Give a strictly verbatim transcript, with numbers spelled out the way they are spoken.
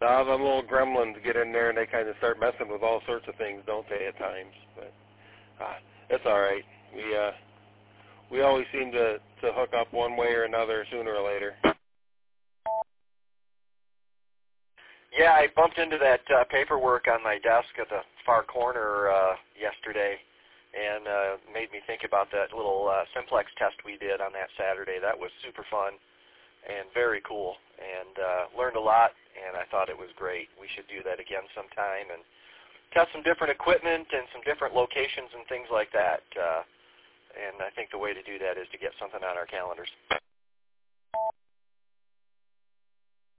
Uh, the little gremlins get in there and they kind of start messing with all sorts of things, don't they, at times? But uh, it's all right. We uh, we always seem to, to hook up one way or another sooner or later. Yeah, I bumped into that uh, paperwork on my desk at the far corner uh, yesterday, and uh, made me think about that little uh, simplex test we did on that Saturday. That was super fun and very cool, and uh, learned a lot, and I thought it was great. We should do that again sometime and test some different equipment and some different locations and things like that. Uh, and I think the way to do that is to get something on our calendars.